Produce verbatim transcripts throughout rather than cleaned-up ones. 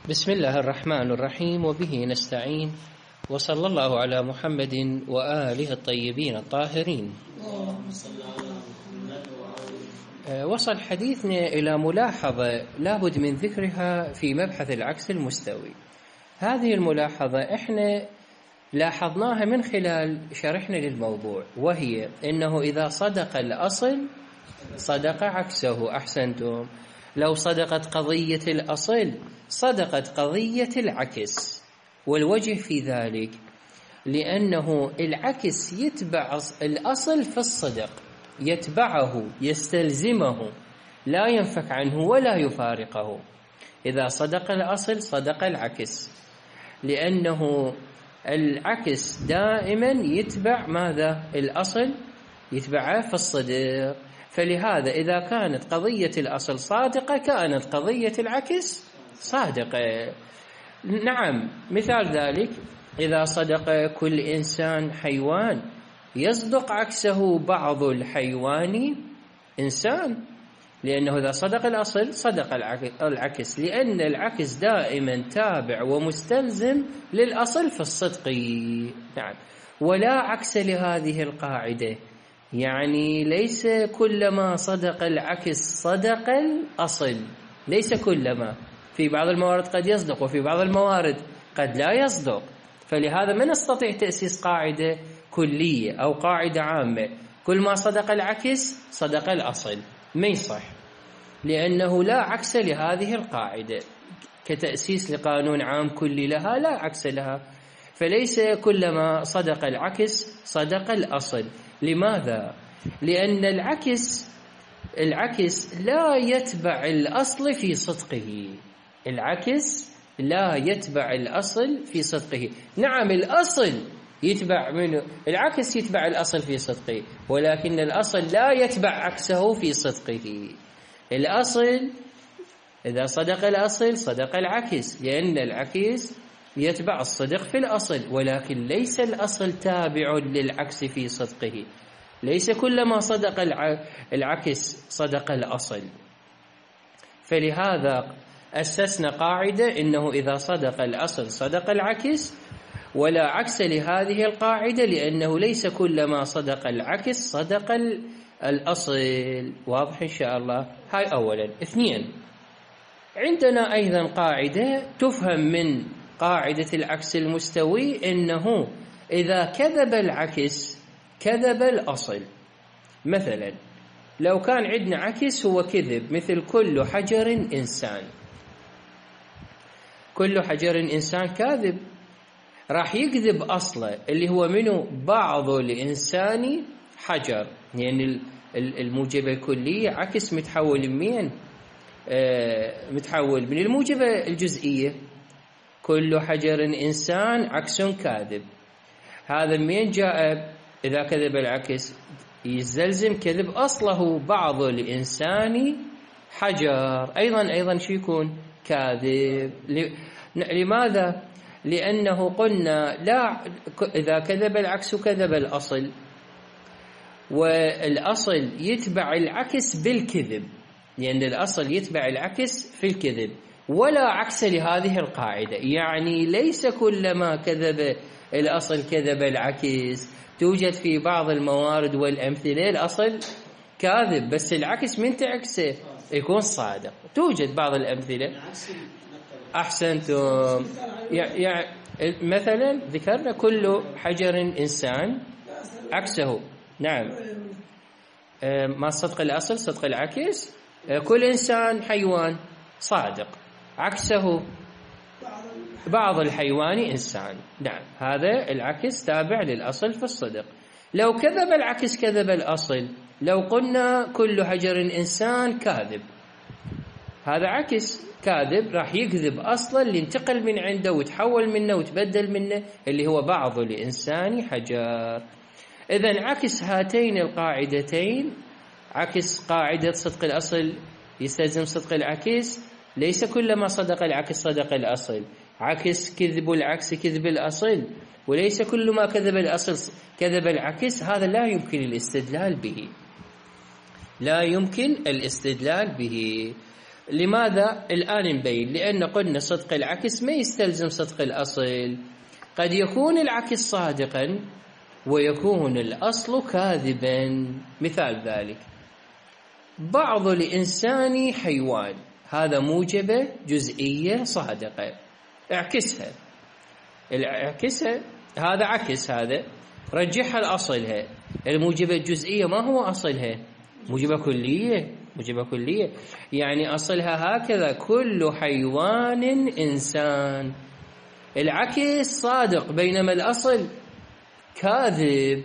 بسم الله الرحمن الرحيم، وبه نستعين، وصلى الله على محمد وآله الطيبين الطاهرين. وصل حديثنا إلى ملاحظة لابد من ذكرها في مبحث العكس المستوي. هذه الملاحظة احنا لاحظناها من خلال شرحنا للموضوع، وهي انه اذا صدق الاصل صدق عكسه. احسنتم. لو صدقت قضية الاصل صدقت قضية العكس. والوجه في ذلك لانه العكس يتبع الاصل في الصدق، يتبعه يستلزمه، لا ينفك عنه ولا يفارقه. اذا صدق الاصل صدق العكس، لانه العكس دائما يتبع ماذا؟ الأصل يتبعه في الصدق. فلهذا إذا كانت قضية الأصل صادقة كانت قضية العكس صادقة. نعم، مثال ذلك إذا صدق كل إنسان حيوان يصدق عكسه بعض الحيوان إنسان، لأنه إذا صدق الأصل صدق العكس، لأن العكس دائما تابع ومستلزم للأصل في الصدق. نعم، ولا عكس لهذه القاعدة، يعني ليس كلما صدق العكس صدق الأصل، ليس كلما. في بعض الموارد قد يصدق وفي بعض الموارد قد لا يصدق. فلهذا ما نستطيع تأسيس قاعدة كلية أو قاعدة عامة كل ما صدق العكس صدق الأصل، ما يصح، لأنه لا عكس لهذه القاعدة كتأسيس لقانون عام كلي لها، لا عكس لها. فليس كلما صدق العكس صدق الأصل. لماذا؟ لأن العكس العكس لا يتبع الأصل في صدقه. العكس لا يتبع الأصل في صدقه. نعم، الأصل يتبع منه، العكس يتبع الأصل في صدقه، ولكن الأصل لا يتبع عكسه في صدقه. الأصل إذا صدق الأصل صدق العكس، لأن العكس يتبع الصدق في الأصل، ولكن ليس الأصل تابع للعكس في صدقه. ليس كلما صدق العكس صدق الأصل. فلهذا أسسنا قاعدة إنه إذا صدق الأصل صدق العكس، ولا عكس لهذه القاعدة، لأنه ليس كلما صدق العكس صدق الأصل. واضح إن شاء الله؟ هاي أولا. اثنين، عندنا أيضا قاعدة تفهم من قاعدة العكس المستوي، إنه إذا كذب العكس كذب الأصل. مثلا لو كان عندنا عكس هو كذب، مثل كل حجر إنسان، كل حجر إنسان كاذب، راح يكذب أصله اللي هو منه بعض الإنسان حجر، يعني الموجبة الكلية عكس متحول من آه متحول من الموجبة الجزئية. كل حجر إنسان عكس كاذب، هذا من جاء إذا كذب العكس يستلزم كذب أصله بعض الإنسان حجر، أيضا أيضا شو يكون؟ كاذب. لماذا؟ لأنه قلنا لا، إذا كذب العكس كذب الأصل، والأصل يتبع العكس بالكذب، لأن الأصل يتبع العكس في الكذب، ولا عكس لهذه القاعدة. يعني ليس كلما كذب الأصل كذب العكس. توجد في بعض الموارد والأمثلة الأصل كاذب بس العكس من تعكسه يكون صادق. توجد بعض الأمثلة. أحسنتم. يعني مثلا ذكرنا كل حجر إنسان عكسه. نعم، ما صدق الأصل صدق العكس. كل إنسان حيوان صادق، عكسه بعض الحيوان إنسان. نعم، هذا العكس تابع للأصل في الصدق. لو كذب العكس كذب الأصل، لو قلنا كل حجر إنسان كاذب، هذا عكس كاذب، راح يكذب أصلا اللي انتقل من عنده وتحول منه وتبدل منه اللي هو بعض الإنسان حجر. إذن عكس هاتين القاعدتين، عكس قاعدة صدق الأصل يستلزم صدق العكس، ليس كلما صدق العكس صدق الأصل، عكس كذب العكس كذب الأصل، وليس كل ما كذب الأصل كذب العكس. هذا لا يمكن الاستدلال به، لا يمكن الاستدلال به. لماذا الآن نبين؟ لأن قلنا صدق العكس ما يستلزم صدق الأصل، قد يكون العكس صادقا ويكون الأصل كاذبا. مثال ذلك بعض الإنسان حيوان، هذا موجبة جزئية صادقة، اعكسها اعكسها هذا عكس، هذا رجحها لأصلها. الموجبة الجزئية ما هو أصلها؟ موجبة كلية، موجبة كلية يعني أصلها هكذا كل حيوان إنسان. العكس صادق بينما الأصل كاذب.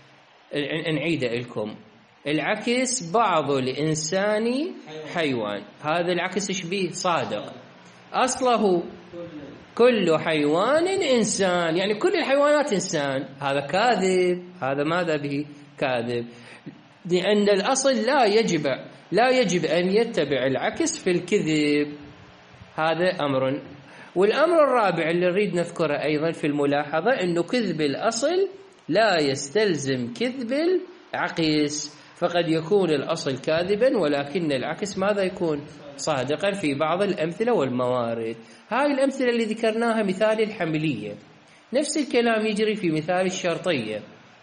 نعيد لكم العكس بعض الإنسان حيوان، هذا العكس شبيه صادق، أصله كل حيوان إنسان يعني كل الحيوانات إنسان، هذا كاذب. هذا ماذا به؟ كاذب، لأن الأصل لا يجب لا يجب أن يتبع العكس في الكذب. هذا أمر. والأمر الرابع اللي نريد نذكره أيضا في الملاحظة أنه كذب الأصل لا يستلزم كذب العكس، فقد يكون الأصل كاذبا ولكن العكس ماذا يكون؟ صادقا في بعض الأمثلة والموارد. هاي الأمثلة اللي ذكرناها مثال الحملية، نفس الكلام يجري في مثال الشرطية.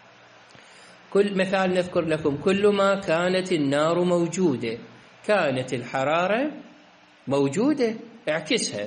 كل مثال نذكر لكم، كلما كانت النار موجودة كانت الحرارة موجودة، اعكسها.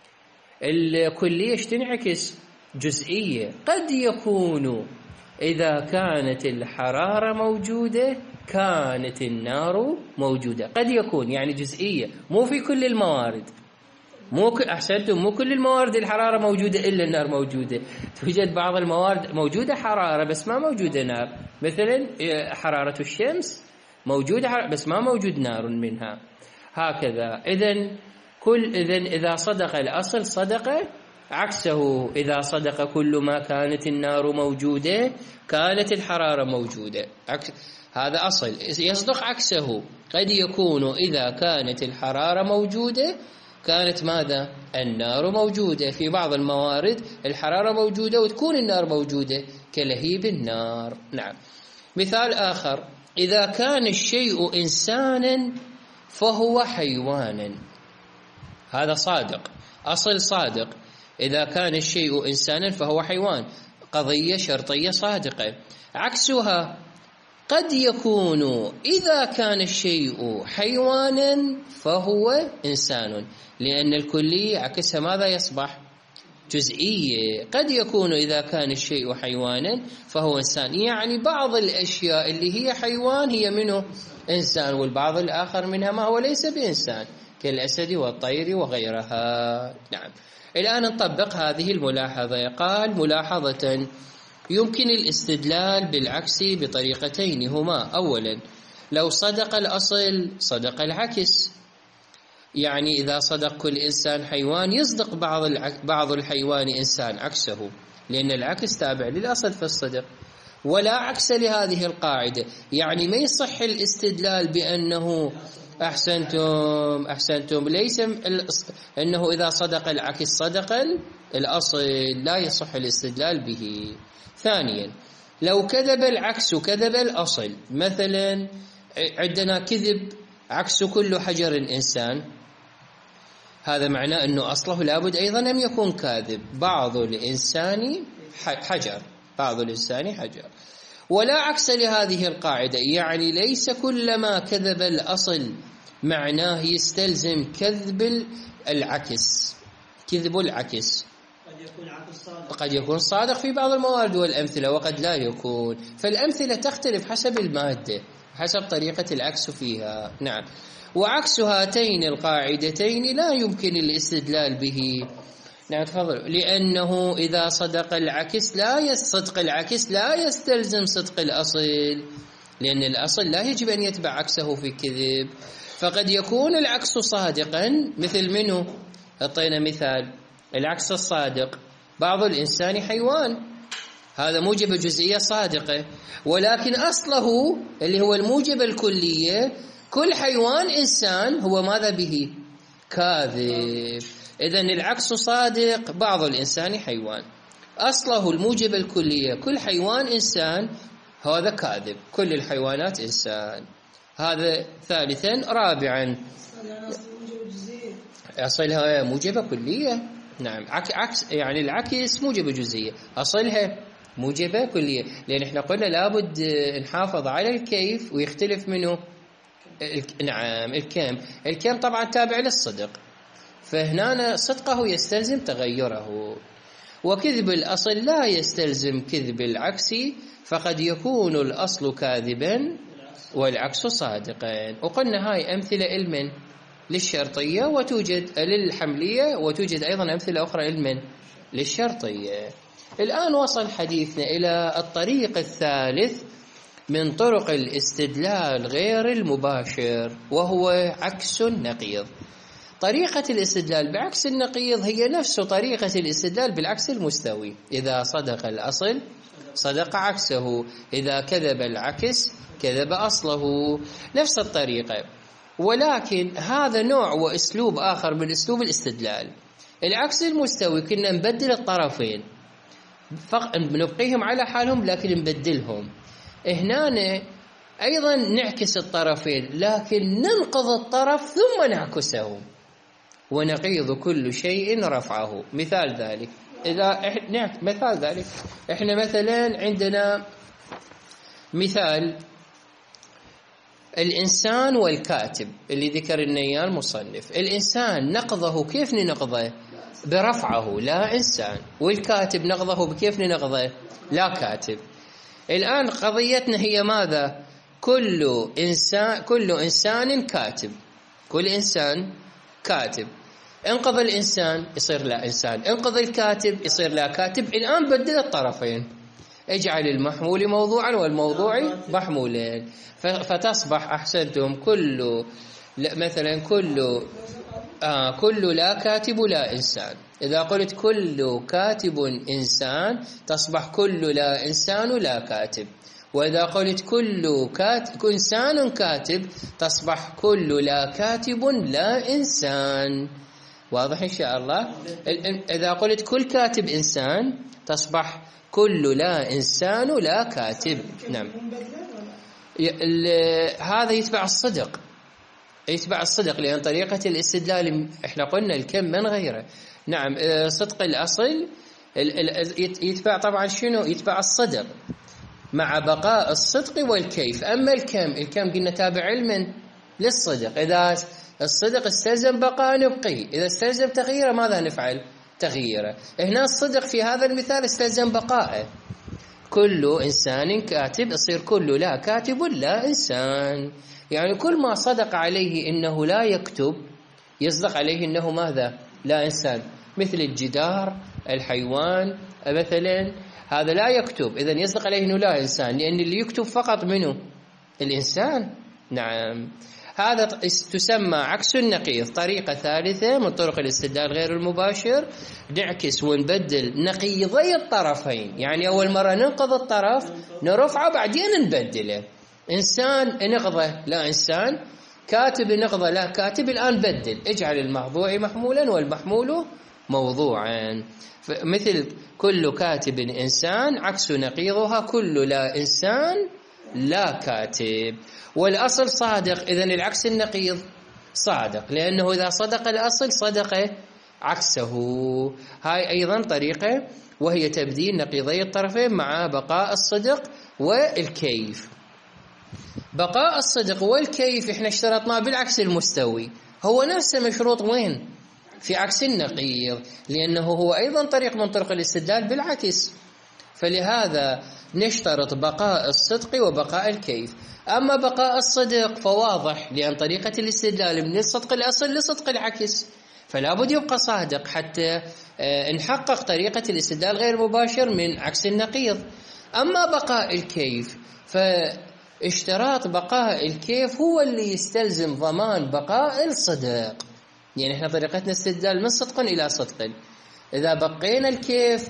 الكلية تنعكس جزئية، قد يكون إذا كانت الحرارة موجودة كانت النار موجودة، قد يكون يعني جزئية، مو في كل الموارد. مو ك... أحسنتم، مو كل الموارد الحرارة موجودة إلا النار موجودة، توجد بعض الموارد موجودة حرارة بس ما موجودة نار، مثلا حرارة الشمس موجودة حرارة بس ما موجود نار منها، هكذا. إذن كل إذن إذا صدق الأصل صدق عكسه، إذا صدق كل ما كانت النار موجودة كانت الحرارة موجودة، عكس هذا أصل. يصدق عكسه، قد يكون إذا كانت الحرارة موجودة كانت ماذا؟ النار موجودة. في بعض الموارد الحرارة موجودة وتكون النار موجودة كلهيب النار. نعم. مثال آخر، إذا كان الشيء إنسانا فهو حيوانا، هذا صادق، أصل صادق. إذا كان الشيء إنسانا فهو حيوان، قضية شرطية صادقة. عكسها قد يكون إذا كان الشيء حيوانا فهو إنسان، لأن الكلية عكسها ماذا يصبح؟ جزئية. قد يكون إذا كان الشيء حيوانا فهو إنسان، يعني بعض الأشياء اللي هي حيوان هي منه إنسان، والبعض الآخر منها ما هو ليس بإنسان كالأسد والطير وغيرها. نعم. الآن نطبق هذه الملاحظة. قال ملاحظة يمكن الاستدلال بالعكس بطريقتين هما: أولا لو صدق الأصل صدق العكس، يعني إذا صدق كل إنسان حيوان يصدق بعض بعض الحيوان إنسان عكسه، لأن العكس تابع للأصل في الصدق. ولا عكس لهذه القاعدة، يعني ما يصح الاستدلال بأنه أحسنتم أحسنتم ليس أنه إذا صدق العكس صدق الأصل، لا يصح الاستدلال به. ثانيا لو كذب العكس كذب الأصل، مثلا عندنا كذب عكس كل حجر إنسان، هذا معناه أنه أصله لابد أيضا أن يكون كاذب، بعض الإنسان حجر، بعض الإنسان حجر. ولا عكس لهذه القاعدة، يعني ليس كلما كذب الأصل معناه يستلزم كذب العكس، كذب العكس. قد يكون عكس صادق، قد يكون صادق في بعض الموارد والأمثلة، وقد لا يكون، فالأمثلة تختلف حسب المادة، حسب طريقة العكس فيها. نعم. وعكس هاتين القاعدتين لا يمكن الاستدلال به. نعم تفضل. لأنه إذا صدق العكس لا يصدق العكس لا يستلزم صدق الأصل، لأن الأصل لا يجب أن يتبع عكسه في الكذب، فقد يكون العكس صادقا، مثل منه أعطينا مثال العكس الصادق، بعض الإنسان حيوان، هذا موجب جزئية صادقة، ولكن أصله اللي هو الموجب الكلية كل حيوان إنسان هو ماذا به؟ كاذب. إذن العكس صادق، بعض الإنسان حيوان، أصله الموجب الكلية كل حيوان إنسان، هذا كاذب، كل الحيوانات إنسان. هذا ثالثا. رابعا أصلها موجبة كلية. نعم، عكس يعني العكس موجبة جزئية، أصلها موجبة كلية، لأن إحنا قلنا لابد نحافظ على الكيف ويختلف منه. نعم، الكم الكم طبعا تابع للصدق، فهنا صدقه يستلزم تغيره، وكذب الأصل لا يستلزم كذب العكس، فقد يكون الأصل كاذبا والعكس صادقا. وقلنا هاي أمثلة علما للشرطية وتوجد للحملية، وتوجد أيضا أمثلة أخرى علما للشرطية. الآن وصل حديثنا إلى الطريق الثالث من طرق الاستدلال غير المباشر، وهو عكس النقيض. طريقة الاستدلال بعكس النقيض هي نفس طريقة الاستدلال بالعكس المستوي. إذا صدق الأصل صدق عكسه، إذا كذب العكس كذب أصله، نفس الطريقة. ولكن هذا نوع وأسلوب آخر من أسلوب الاستدلال. العكس المستوي كنا نبدل الطرفين، نبقيهم على حالهم لكن نبدلهم. هنا أيضا نعكس الطرفين لكن ننقض الطرف ثم نعكسه، ونقيض كل شيء رفعه. مثال ذلك إذا إحنا مثال ذلك إحنا مثلا عندنا مثال الإنسان والكاتب اللي ذكر لنا إياه المصنف. الإنسان نقضه كيف ننقضه؟ برفعه، لا إنسان. والكاتب نقضه بكيف ننقضه؟ لا كاتب. الآن قضيتنا هي ماذا؟ كل إنسان كل إنسان كاتب، كل إنسان كاتب. انقض الإنسان يصير لا إنسان، انقض الكاتب يصير لا كاتب. الآن بدل الطرفين، اجعل المحمول موضوعا والموضوع محمولين، فتصبح أحسنتم كل مثلا كل آه كل لا كاتب لا إنسان. إذا قلت كل كاتب إنسان تصبح كل لا إنسان لا كاتب. وإذا قلت كل كاتب إنسان كاتب تصبح كل لا كاتب لا إنسان. واضح إن شاء الله؟ إذا قلت كل كاتب إنسان تصبح كل لا إنسان لا كاتب. نعم، هذا يتبع الصدق، يتبع الصدق، لأن طريقة الاستدلال إحنا قلنا الكم من غيره. نعم، صدق الأصل يتبع طبعا شنو؟ يتبع الصدق مع بقاء الصدق والكيف. أما الكم الكم قلنا تابع علما للصدق. إذا الصدق استلزم بقاء نبقي، إذا استلزم تغييره ماذا نفعل؟ تغييره. هنا الصدق في هذا المثال استلزم بقاءه، كل إنسان كاتب يصير كل لا كاتب لا إنسان. يعني كل ما صدق عليه إنه لا يكتب يصدق عليه إنه ماذا؟ لا إنسان. مثل الجدار، الحيوان مثلا، هذا لا يكتب، إذن يصدق عليه إنه لا إنسان، لأن اللي يكتب فقط منه الإنسان. نعم، هذا تسمى عكس النقيض. طريقة ثالثة من طرق الاستدلال غير المباشر، نعكس ونبدل نقيضي الطرفين. يعني أول مرة ننقض الطرف نرفعه بعدين نبدله. إنسان نقضه لا إنسان، كاتب نقضه لا كاتب. الآن بدل، اجعل الموضوع محمولا والمحمول موضوعا. مثل كل كاتب إنسان عكس نقيضها كل لا إنسان لا كاتب. والأصل صادق، إذن العكس النقيض صادق، لأنه إذا صدق الأصل صدق عكسه. هاي أيضا طريقة، وهي تبديل نقيضي الطرفين مع بقاء الصدق والكيف. بقاء الصدق والكيف إحنا اشترطناه بالعكس المستوي، هو نفسه مشروط وين؟ في عكس النقيض، لأنه هو أيضا طريق من طرق الاستدلال بالعكس، فلهذا نشترط بقاء الصدق وبقاء الكيف. أما بقاء الصدق فواضح، لأن طريقة الاستدلال من الصدق الأصل لصدق العكس، فلا بد يبقى صادق حتى نحقق طريقة الاستدلال غير مباشر من عكس النقيض. أما بقاء الكيف فاشتراط بقاء الكيف هو اللي يستلزم ضمان بقاء الصدق. يعني احنا طريقتنا استدلال من صدق إلى صدق، إذا بقينا الكيف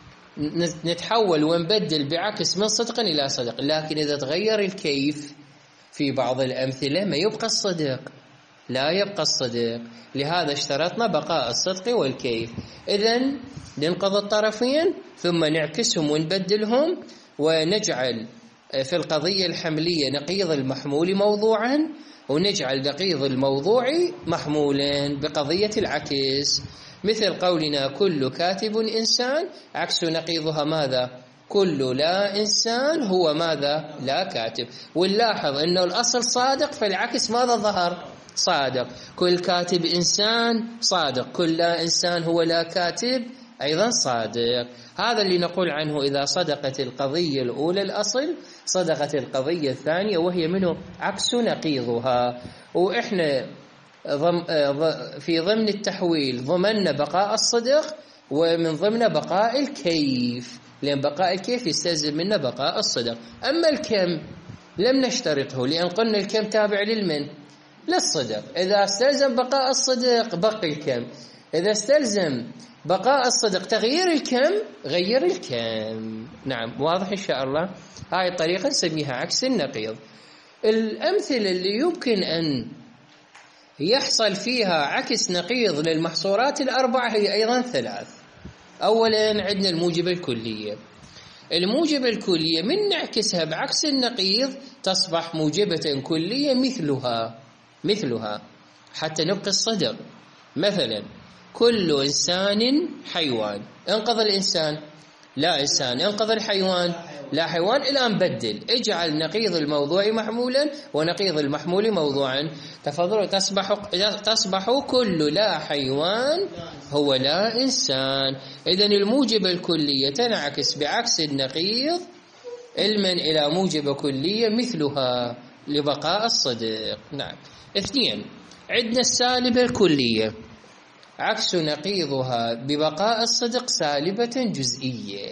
نتحول ونبدل بعكس من صدق إلى صدق، لكن إذا تغير الكيف في بعض الأمثلة ما يبقى الصدق، لا يبقى الصدق. لهذا اشترطنا بقاء الصدق والكيف. إذن ننقض الطرفين ثم نعكسهم ونبدلهم، ونجعل في القضية الحملية نقيض المحمول موضوعا، ونجعل نقيض الموضوعي محمولا بقضية العكس، مثل قولنا كل كاتب إنسان، عكس نقيضها ماذا؟ كل لا إنسان هو ماذا؟ لا كاتب. ونلاحظ أنه الأصل صادق، فالعكس ماذا ظهر؟ صادق. كل كاتب إنسان صادق، كل لا إنسان هو لا كاتب أيضا صادق. هذا اللي نقول عنه إذا صدقت القضية الأولى الأصل صدقت القضية الثانية، وهي منه عكس نقيضها. وإحنا في ضمن التحويل ضمننا بقاء الصدق، ومن ضمن بقاء الكيف، لأن بقاء الكيف يستلزم منا بقاء الصدق. أما الكم لم نشترطه، لأن قلنا الكم تابع للمن؟ للصدق. إذا استلزم بقاء الصدق بقي الكم، إذا استلزم بقاء الصدق تغيير الكم غير الكم. نعم، واضح إن شاء الله. هاي الطريقة نسميها عكس النقيض. الأمثلة اللي يمكن أن يحصل فيها عكس نقيض للمحصورات الأربعة هي أيضا ثلاث. أولا عندنا الموجبة الكلية. الموجبة الكلية من نعكسها بعكس النقيض تصبح موجبة كلية مثلها مثلها حتى نبقي الصدق. مثلا كل إنسان حيوان، انقض الإنسان لا إنسان، انقض الحيوان لا حيوان. الآن بدل، اجعل نقيض الموضوع محمولا ونقيض المحمول موضوعا، تفضل تصبح تصبح كل لا حيوان هو لا إنسان. إذن الموجبة الكلية تنعكس بعكس النقيض علما إلى موجبة كلية مثلها لبقاء الصدق. نعم. اثنين، عندنا السالبة الكلية، عكس نقيضها ببقاء الصدق سالبة جزئية.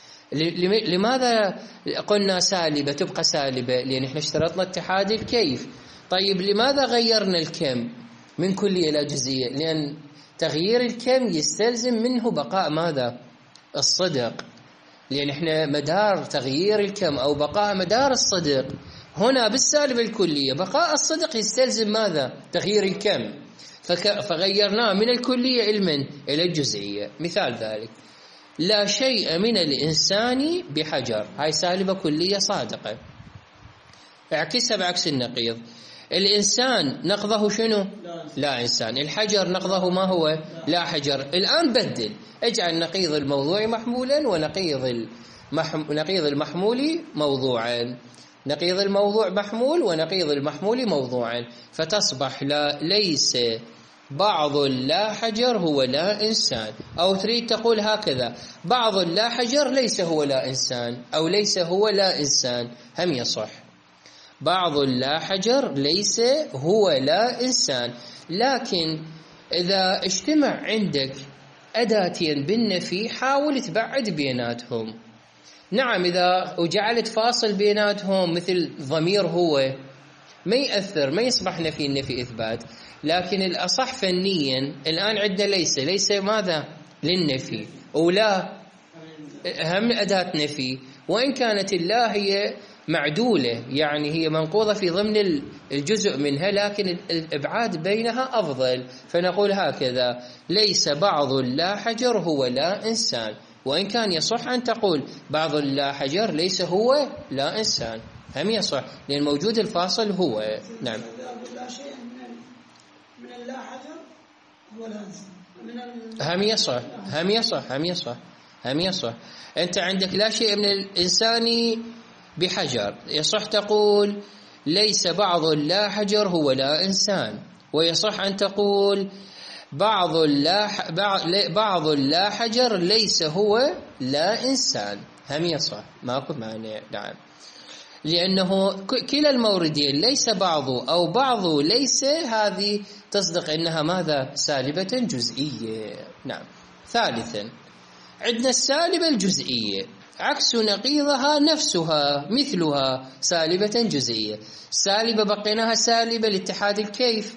لماذا قلنا سالبة تبقى سالبة؟ لأن احنا اشترطنا اتحاد الكيف. طيب لماذا غيرنا الكم من كلية إلى جزئية؟ لأن تغيير الكم يستلزم منه بقاء ماذا؟ الصدق. لأن احنا مدار تغيير الكم أو بقاء مدار الصدق هنا بالسالبة الكلية، بقاء الصدق يستلزم ماذا؟ تغيير الكم، فغيرناه من الكلية علما إلى الجزئية. مثال ذلك لا شيء من الإنسان بحجر، هاي سالبة كلية صادقة، اعكسها بعكس النقيض. الإنسان نقضه شنو؟ لا إنسان. الحجر نقضه ما هو؟ لا حجر. الآن بدل، اجعل نقيض الموضوع محمولا ونقيض المحم... نقيض المحمول موضوعا، نقيض الموضوع محمول ونقيض المحمول موضوعا، فتصبح لا ليس بعض لا حجر هو لا إنسان. أو تريد تقول هكذا بعض لا حجر ليس هو لا إنسان، أو ليس هو لا إنسان، هم يصح. بعض لا حجر ليس هو لا إنسان. لكن إذا اجتمع عندك أداتين بالنفي حاول تبعد بيناتهم. نعم، إذا وجعلت فاصل بيناتهم مثل ضمير هو ما يأثر، ما يصبح نفي النفي إثبات. لكن الأصح فنيا الآن عندنا ليس ليس ماذا؟ للنفي، ولا هم أداة نفي، وإن كانت الله هي معدولة يعني هي منقوضة في ضمن الجزء منها، لكن الإبعاد بينها أفضل. فنقول هكذا ليس بعض لا حجر هو لا إنسان، وإن كان يصح أن تقول بعض لا حجر ليس هو لا إنسان، هم يصح لأن موجود الفاصل هو. نعم. من اللا حجر هو لا إنسان، هم يصح هم يصح هم يصح هم يصح. أنت عندك لا شيء من الإنسان بحجر، يصح تقول ليس بعض لا حجر هو لا إنسان، ويصح أن تقول بعض لا بعض لا حجر ليس هو لا إنسان، هم يصح، ماكو مانع. نعم، لأنه كلا الموردين ليس بعض أو بعض ليس هذه تصدق إنها ماذا؟ سالبة جزئية. نعم. ثالثا عندنا السالبة الجزئية، عكس نقيضها نفسها مثلها سالبة جزئية. سالبة بقيناها سالبة لاتحاد الكيف،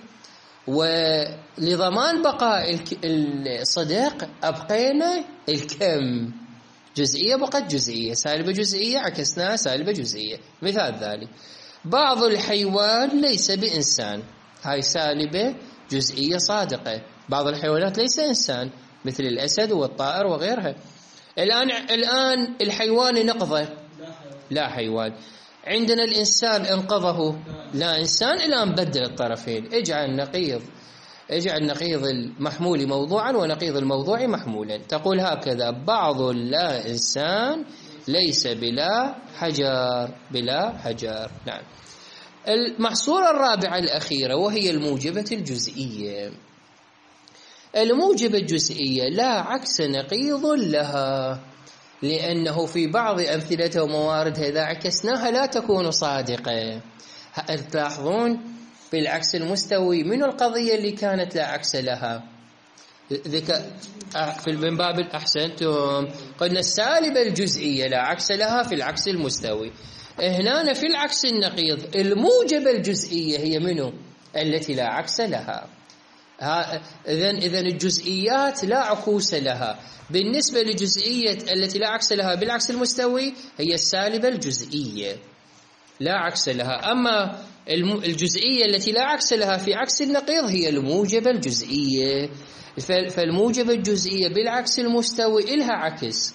ولضمان بقاء الصدق أبقينا الكم. جزئية بقت جزئية، سالبة جزئية عكسناها سالبة جزئية. مثال ذلك بعض الحيوان ليس بإنسان، هاي سالبة جزئية صادقة. بعض الحيوانات ليس إنسان مثل الأسد والطائر وغيرها. الآن الآن الحيوان نقضه لا حيوان. عندنا الإنسان انقضه، لا إنسان إلا نبدل الطرفين، اجعل نقيض اجعل نقيض المحمول موضوعا ونقيض الموضوع محمولا. تقول هكذا: بعض لا إنسان ليس بلا حجر، بلا حجر. نعم. المحصورة الرابعة الأخيرة وهي الموجبة الجزئية. الموجبة الجزئية لا عكس نقيض لها، لأنه في بعض أمثلة ومواردها إذا عكسناها لا تكون صادقة. تلاحظون بالعكس المستوي من القضية اللي كانت لا عكس لها؟ ذكا في من باب أحسنتم، قلنا السالبة الجزئية لا عكس لها في العكس المستوي. هنا في العكس النقيض الموجبة الجزئية هي منه التي لا عكس لها. إذن إذن الجزئيات لا عكوس لها. بالنسبة لجزئية التي لا عكس لها بالعكس المستوي هي السالبة الجزئية لا عكس لها. أما الجزئية التي لا عكس لها في عكس النقيض هي الموجبة الجزئية. فالموجبة الجزئية بالعكس المستوي إلها عكس،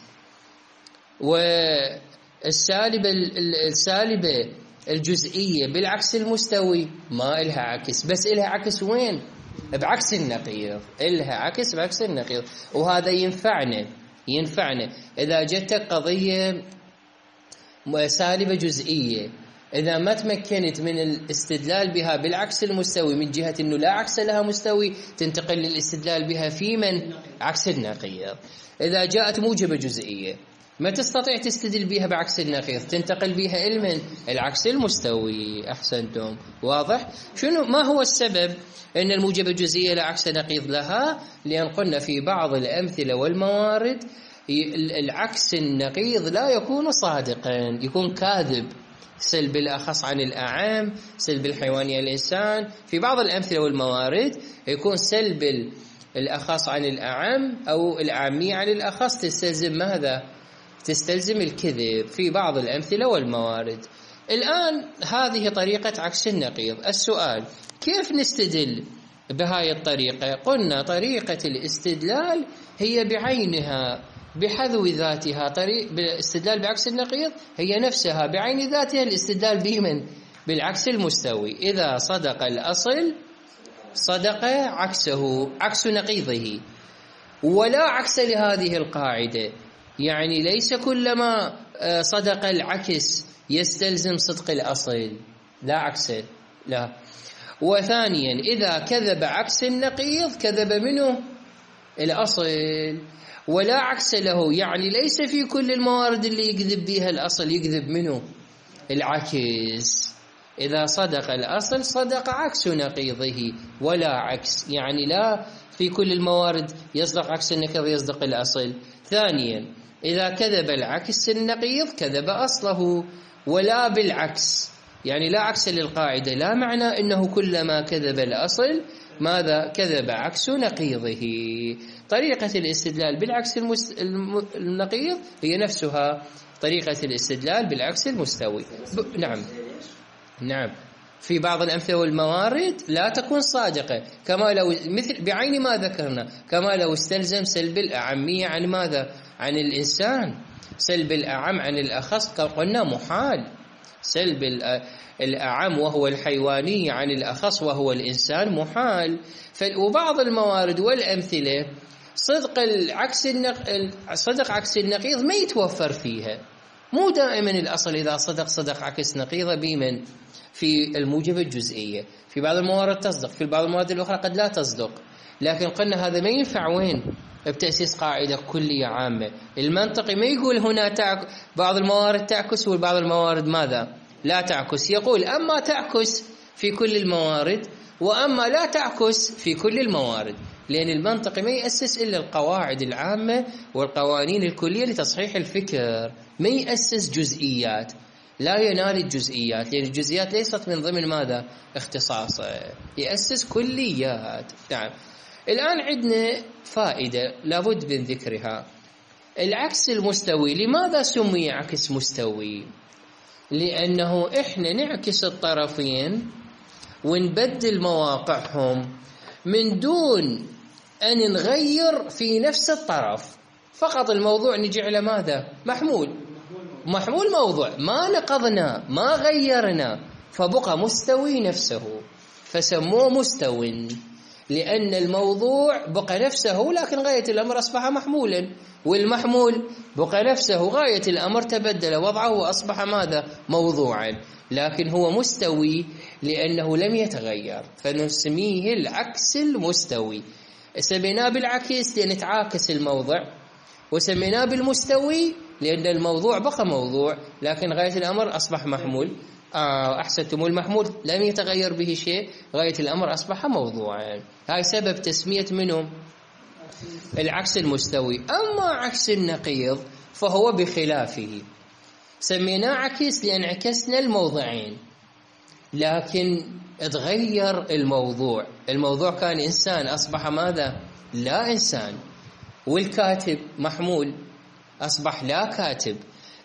والسالبة السالبة الجزئية بالعكس المستوي ما إلها عكس، بس إلها عكس وين؟ بعكس النقيض. إلها عكس بعكس النقيض. وهذا ينفعنا ينفعنا إذا جتك قضية سالبة جزئية، إذا ما تمكنت من الاستدلال بها بالعكس المستوي من جهة أنه لا عكس لها مستوي، تنتقل للاستدلال بها في من عكس النقيض. إذا جاءت موجبة جزئية ما تستطيع تستدل بها بعكس النقيض، تنتقل بها إلى العكس المستوي. أحسنتم. واضح؟ شنو ما هو السبب أن الموجبة الجزئية لا عكس نقيض لها؟ لأن قلنا في بعض الأمثلة والموارد العكس النقيض لا يكون صادقا، يكون كاذب. سلب الأخص عن الأعم، سلب الحيواني الإنسان. في بعض الأمثلة والموارد يكون سلب الأخص عن الأعم أو الأعمية عن الأخص تستلزم ماذا؟ تستلزم الكذب في بعض الأمثلة والموارد. الآن هذه طريقة عكس النقيض. السؤال: كيف نستدل بهاي الطريقة؟ قلنا طريقة الاستدلال هي بعينها بحذو ذاتها. طريق الاستدلال بعكس النقيض هي نفسها بعين ذاتها الاستدلال بمن؟ بالعكس المستوي. إذا صدق الأصل صدق عكسه، عكس نقيضه. ولا عكس لهذه القاعدة، يعني ليس كلما صدق العكس يستلزم صدق الأصل، لا عكس، لا. وثانيا إذا كذب عكس النقيض كذب منه الأصل، ولا عكس له، يعني ليس في كل الموارد اللي يكذب بها الأصل يكذب منه العكس. إذا صدق الأصل صدق عكس نقيضه ولا عكس، يعني لا في كل الموارد يصدق عكس النقيض يصدق الأصل. ثانيا إذا كذب العكس النقيض كذب أصله، ولا بالعكس، يعني لا عكس للقاعدة، لا معنى أنه كلما كذب الأصل ماذا؟ كذب عكس نقيضه. طريقة الاستدلال بالعكس المست... النقيض هي نفسها طريقة الاستدلال بالعكس المستوي. ب... نعم نعم في بعض الأمثلة والموارد لا تكون صادقة، كما لو مثل بعين ما ذكرنا، كما لو استلزم سلب الأعمية عن ماذا؟ عن الإنسان. سلب الأعم عن الأخص قلنا محال. سلب الأعم وهو الحيواني عن الأخص وهو الإنسان محال. وبعض الموارد والأمثلة صدق العكس النق... صدق عكس النقيض ما يتوفر فيها. مو دائما الأصل إذا صدق صدق عكس نقيضه بمن؟ في الموجبة الجزئية. في بعض الموارد تصدق، في بعض الموارد الأخرى قد لا تصدق. لكن قلنا هذا ما ينفع وين؟ بتأسيس قاعدة كلية عامة. المنطقي ما يقول هنا تعك... بعض الموارد تعكس وبعض الموارد ماذا؟ لا تعكس. يقول أما تعكس في كل الموارد وأما لا تعكس في كل الموارد، لأن المنطقي ما يأسس إلا القواعد العامة والقوانين الكلية لتصحيح الفكر، ما يأسس جزئيات، لا ينال الجزئيات، لأن الجزئيات ليست من ضمن ماذا؟ اختصاصه، يأسس كليات. نعم. الآن عندنا فائدة لابد من ذكرها. العكس المستوي لماذا سمي عكس مستوي؟ لأنه إحنا نعكس الطرفين ونبدل مواقعهم من دون أن نغير في نفس الطرف، فقط الموضوع نجعله ماذا؟ محمول. محمول موضوع، ما نقضنا ما غيرنا فبقى مستوي نفسه، فسموه مستو، لأن الموضوع بقى نفسه لكن غاية الأمر أصبح محمولا، والمحمول بقى نفسه غاية الأمر تبدل وضعه وأصبح ماذا؟ موضوعا، لكن هو مستوي لأنه لم يتغير، فنسميه العكس المستوي. سميناه بالعكس لأن تعاكس الموضع، وسميناه بالمستوي لأن الموضوع بقى موضوع لكن غاية الأمر أصبح محمول. آه أحسنتم، المحمول لم يتغير به شيء، غاية الأمر أصبح موضوعا. هاي سبب تسمية منهم العكس المستوي. أما عكس النقيض فهو بخلافه، سميناه عكس لأن عكسنا الموضعين لكن اتغير الموضوع. الموضوع كان إنسان أصبح ماذا؟ لا إنسان. والكاتب محمول أصبح لا كاتب.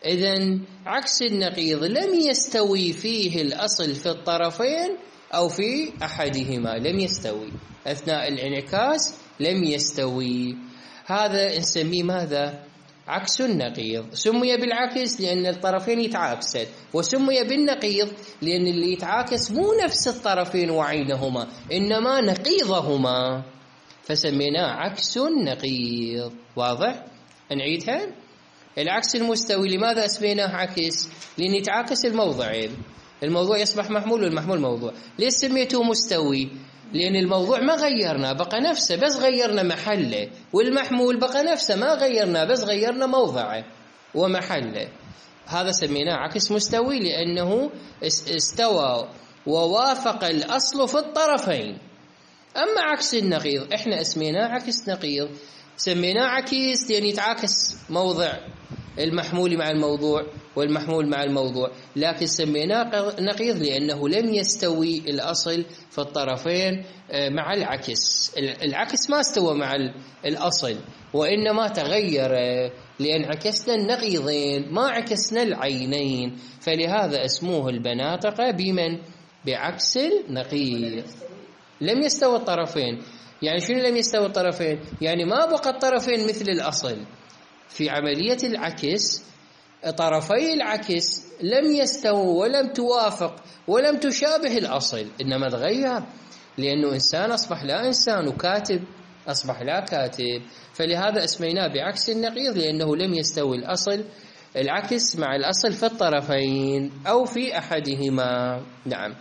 إذن عكس النقيض لم يستوي فيه الأصل في الطرفين أو في أحدهما، لم يستوي أثناء الانعكاس، لم يستوي. هذا نسميه ماذا؟ عكس النقيض. سمي بالعكس لأن الطرفين يتعاكسن، وسمي بالنقيض لأن اللي يتعاكس مو نفس الطرفين وعينهما إنما نقيضهما، فسميناه عكس النقيض. واضح؟ نعيدها. العكس المستوي لماذا اسميناه عكس؟ لأن يتعاكس الموضعين، الموضوع يصبح محمول والمحمول موضوع. ليش سميته مستوي؟ لأن الموضوع ما غيرنا بقى نفسه بس غيرنا محله، والمحمول بقى نفسه ما غيرنا بس غيرنا موضعه ومحله. هذا سميناه عكس مستوي لأنه استوى ووافق الأصل في الطرفين. أما عكس النقيض إحنا اسميناه عكس نقيض، سميناه عكس لأن يتعاكس موضع المحمول مع الموضوع والمحمول مع الموضوع، لكن سميناه نقيض لأنه لم يستوي الأصل في الطرفين مع العكس. العكس ما استوى مع الأصل وإنما تغير، لأن عكسنا النقيضين ما عكسنا العينين، فلهذا اسموه البناطق بمن؟ بعكس النقيض. لم يستوى الطرفين. يعني شنو لم يستوى الطرفين؟ يعني ما بقى الطرفين مثل الأصل. في عملية العكس طرفي العكس لم يستووا ولم توافق ولم تشابه الأصل، إنما تغير، لأنه إنسان أصبح لا إنسان، وكاتب أصبح لا كاتب، فلهذا اسميناه بعكس النقيض لأنه لم يستوي الأصل العكس مع الأصل في الطرفين أو في أحدهما. نعم.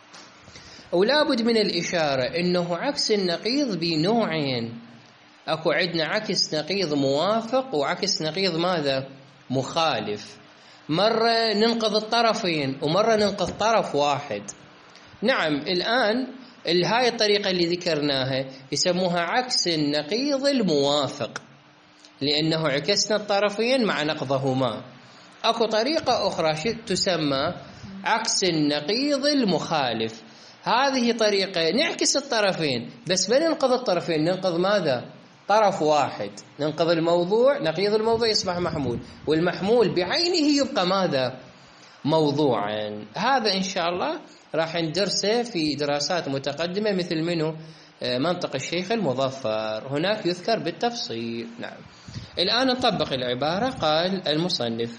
ولا بد من الإشارة إنه عكس النقيض بنوعين. أكو عندنا عكس نقيض موافق وعكس نقيض ماذا؟ مخالف. مرة ننقض الطرفين ومرة ننقض طرف واحد. نعم. الآن هاي الطريقة اللي ذكرناها يسموها عكس النقيض الموافق لأنه عكسنا الطرفين مع نقضهما. أكو طريقة أخرى تسمى عكس النقيض المخالف. هذه طريقة نعكس الطرفين بس ما ننقض الطرفين، ننقض ماذا؟ طرف واحد، ننقض الموضوع، نقيض الموضوع يصبح محمول، والمحمول بعينه يبقى ماذا؟ موضوعا. هذا إن شاء الله راح ندرسه في دراسات متقدمة مثل منه منطق الشيخ المظفر، هناك يذكر بالتفصيل. نعم. الآن نطبق العبارة. قال المصنف: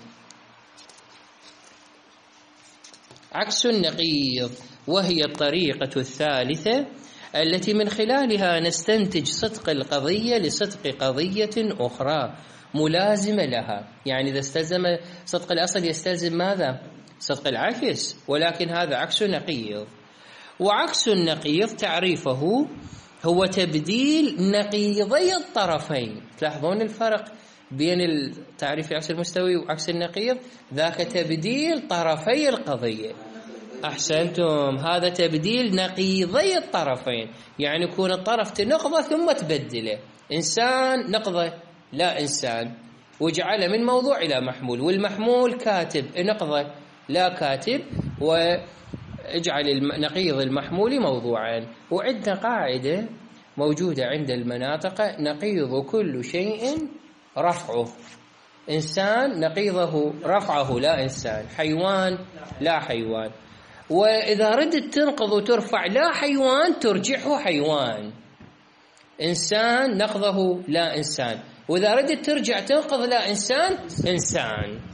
عكس النقيض وهي الطريقة الثالثة التي من خلالها نستنتج صدق القضية لصدق قضية أخرى ملازمة لها. يعني إذا استلزم صدق الأصل يستلزم ماذا؟ صدق العكس، ولكن هذا عكس نقيض. وعكس النقيض تعريفه هو تبديل نقيضي الطرفين. تلاحظون الفرق بين التعريف عكس المستوي وعكس النقيض؟ ذاك تبديل طرفي القضية. أحسنتم. هذا تبديل نقيضي الطرفين، يعني يكون الطرف تنقضه ثم تبدله. إنسان نقضه لا إنسان وجعله من موضوع إلى محمول، والمحمول كاتب نقضه لا كاتب واجعل نقيض المحمول موضوعا. وعندنا قاعدة موجودة عند المناطق: نقيض كل شيء رفعه. إنسان نقيضه رفعه لا إنسان، حيوان لا حيوان. وإذا ردت تنقض وترفع لا حيوان ترجعه حيوان. إنسان نقضه لا إنسان، وإذا ردت ترجع تنقض لا إنسان إنسان.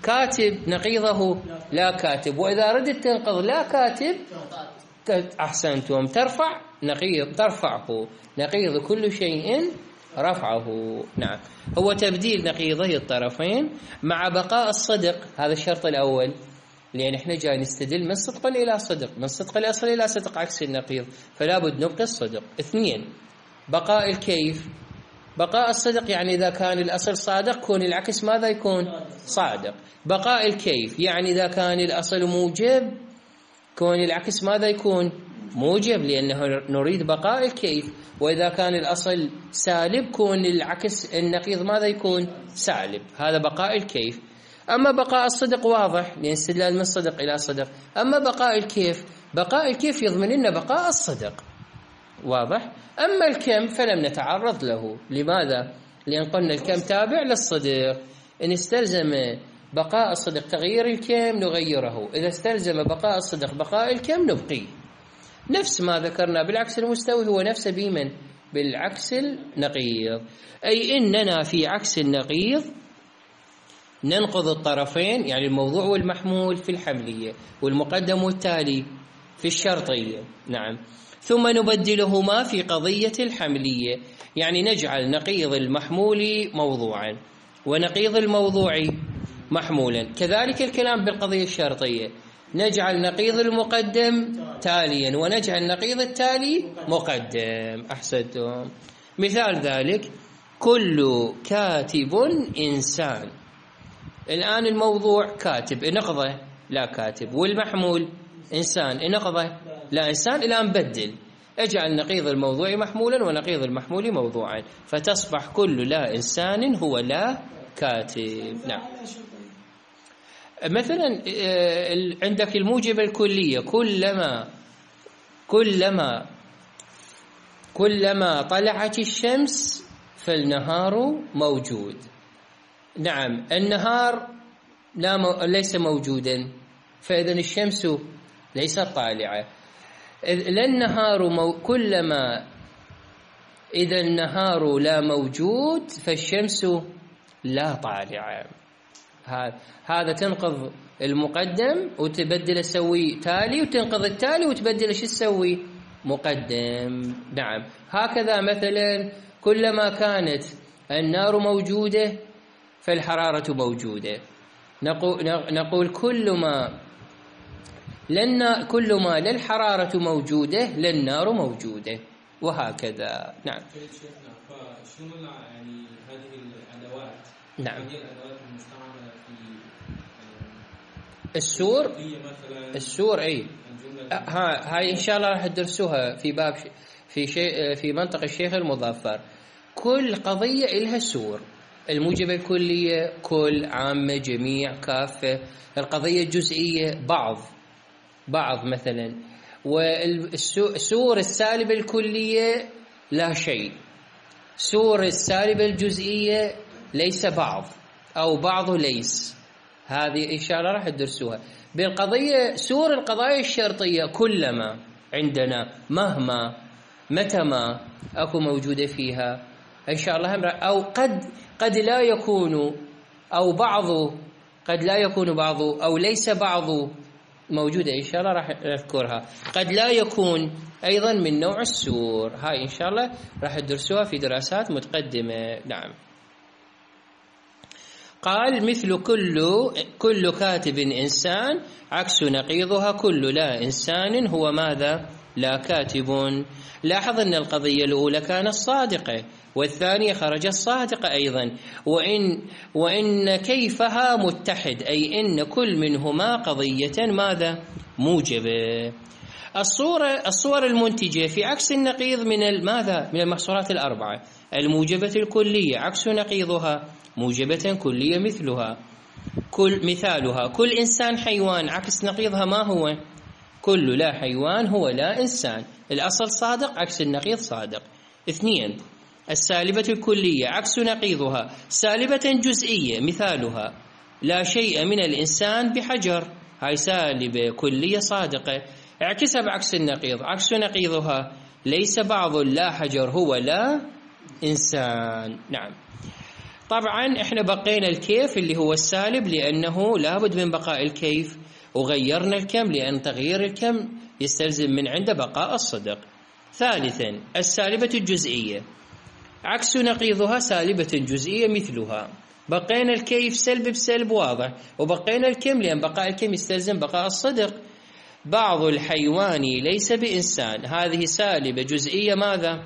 كاتب نقيضه لا كاتب، وإذا ردت تنقض لا كاتب أحسنتم ترفع نقيض ترفعه نقيض كل شيء رفعه. نعم، هو تبديل نقيضي الطرفين مع بقاء الصدق، هذا الشرط الأول، لأن احنا جاي نستدل من صدق إلى صدق، من صدق الأصل إلى صدق عكس النقيض، فلا بد نبقي الصدق. اثنين، بقاء الكيف. بقاء الصدق يعني إذا كان الأصل صادق كون العكس ماذا يكون؟ صادق. بقاء الكيف يعني إذا كان الأصل موجب كون العكس ماذا يكون؟ موجب، لأنه نريد بقاء الكيف. وإذا كان الأصل سالب كون العكس النقيض ماذا يكون؟ سالب. هذا بقاء الكيف. أما بقاء الصدق واضح، لأن استدلال من صدق إلى صدق. أما بقاء الكيف، بقاء الكيف يضمن لنا بقاء الصدق، واضح. أما الكم فلم نتعرض له. لماذا؟ لأن قلنا الكم تابع للصدق، إن استلزم بقاء الصدق تغيير الكم نغيره، إذا استلزم بقاء الصدق بقاء الكم نبقيه. نفس ما ذكرنا بالعكس المستوي هو نفسه بمن؟ بالعكس النقيض. أي إننا في عكس النقيض ننقض الطرفين، يعني الموضوع والمحمول في الحملية، والمقدم والتالي في الشرطية. نعم، ثم نبدلهما في قضية الحملية، يعني نجعل نقيض المحمول موضوعا ونقيض الموضوع محمولا. كذلك الكلام بالقضية الشرطية، نجعل نقيض المقدم تاليا ونجعل نقيض التالي مقدم. أحسنتم. مثال ذلك: كل كاتب إنسان. الآن الموضوع كاتب نقضه لا كاتب، والمحمول إنسان نقضه لا إنسان. الآن بدل، اجعل نقيض الموضوع محمولا ونقيض المحمول موضوعا، فتصبح كل لا إنسان هو لا كاتب. نعم. مثلا عندك الموجبة الكلية: كلما كلما كلما طلعت الشمس فالنهار موجود. نعم، النهار لا مو... ليس موجودا، فإذا الشمس ليست طالعة. لا النهار مو... كلما إذا النهار لا موجود فالشمس لا طالعة. هذا تنقض المقدم وتبدل تسوي تالي، وتنقض التالي وتبدل ايش تسوي؟ مقدم. نعم، هكذا مثلا كلما كانت النار موجودة فالحرارة موجودة. نقول نقول كل ما لن كل ما للحرارة موجودة للنار موجودة، وهكذا. نعم. فشنو يعني هذه الأدوات؟ نعم. هذه الأدوات المستعملة في السور. السور أي ها هاي إن شاء الله راح تدرسوها في باب في شيء في منطق الشيخ المظفر. كل قضية إلها سور: الموجبة الكلية، كل، عامة، جميع، كافة. القضية الجزئية بعض بعض مثلا. والسور السالبة الكلية لا شيء. سور السالبة الجزئية ليس بعض أو بعض ليس. هذه إن شاء الله راح تدرسوها. بالقضية سور القضايا الشرطية كلما عندنا، مهما، متى ما أكو موجودة فيها إن شاء الله. أو قد قد لا يكون، أو بعض قد لا يكون بعض، أو ليس بعض موجودة إن شاء الله راح نذكرها. قد لا يكون أيضا من نوع السور. هاي إن شاء الله راح تدرسوها في دراسات متقدمة. نعم. قال: مثل كل كل كاتب إنسان عكس نقيضها كل لا إنسان هو ماذا؟ لا كاتب. لاحظ أن القضية الأولى كانت صادقة والثانية خرجت صادقة أيضا، وإن وإن كيفها متحد، أي إن كل منهما قضية ماذا؟ موجبة. الصورة الصور المنتجة في عكس النقيض من ماذا؟ من المحصورات الأربعة: الموجبة الكلية عكس نقيضها موجبة كلية مثلها. كل مثالها: كل إنسان حيوان عكس نقيضها ما هو؟ كل لا حيوان هو لا إنسان. الأصل صادق عكس النقيض صادق. اثنين: السالبة الكلية عكس نقيضها سالبة جزئية مثالها: لا شيء من الإنسان بحجر. هاي سالبة كلية صادقة، اعكسها بعكس النقيض. عكس نقيضها: ليس بعض لا حجر هو لا إنسان. نعم. طبعا احنا بقينا الكيف اللي هو السالب لأنه لابد من بقاء الكيف، وغيرنا الكم لأن تغيير الكم يستلزم من عنده بقاء الصدق. ثالثا السالبة الجزئية، عكس نقيضها سالبة جزئية مثلها. بقينا الكيف سلب بسلب واضح، وبقينا الكم لأن بقاء الكم يستلزم بقاء الصدق. بعض الحيوان ليس بإنسان، هذه سالبة جزئية ماذا؟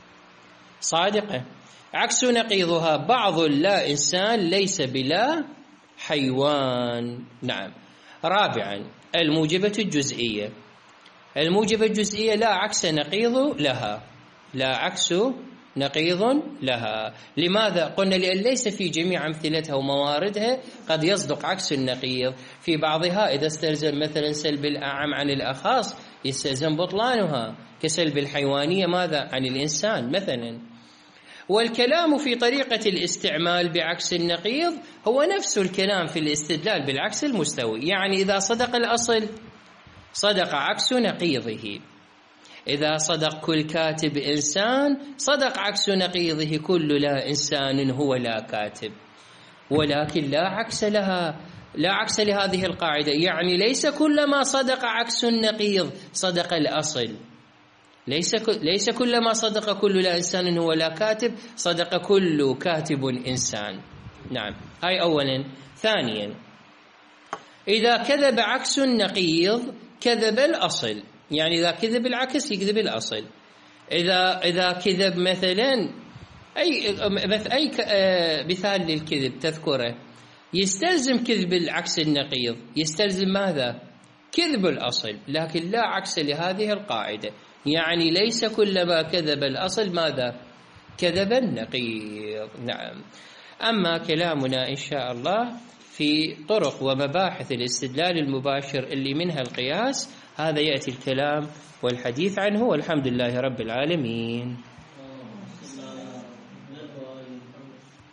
صادقة. عكس نقيضها بعض لا إنسان ليس بلا حيوان. نعم. رابعا الموجبة الجزئية، الموجبة الجزئية لا عكس نقيض لها، لا عكس نقيض لها. لماذا؟ قلنا لأن ليس في جميع أمثلتها ومواردها قد يصدق عكس النقيض. في بعضها إذا استلزم مثلا سلب الأعم عن الأخص يستلزم بطلانها، كسلب الحيوانية ماذا؟ عن الإنسان مثلا. والكلام في طريقة الاستعمال بعكس النقيض هو نفس الكلام في الاستدلال بالعكس المستوي. يعني إذا صدق الأصل صدق عكس نقيضه، إذا صدق كل كاتب إنسان صدق عكس نقيضه كل لا إنسان هو لا كاتب. ولكن لا عكس لها، لا عكس لهذه القاعدة، يعني ليس كلما صدق عكس النقيض صدق الأصل، ليس ليس كلما صدق كل لا إنسان هو لا كاتب صدق كل كاتب إنسان. نعم، هاي أولا. ثانيا إذا كذب عكس النقيض كذب الأصل، يعني إذا كذب العكس يكذب الأصل. إذا إذا كذب مثلا أي أي مثال للكذب تذكره يستلزم كذب العكس النقيض، يستلزم ماذا؟ كذب الأصل، لكن لا عكس لهذه القاعدة، يعني ليس كلما كذب الأصل ماذا؟ كذب النقيض. نعم. أما كلامنا إن شاء الله في طرق ومباحث الاستدلال المباشر اللي منها القياس، هذا يأتي الكلام والحديث عنه، والحمد لله رب العالمين.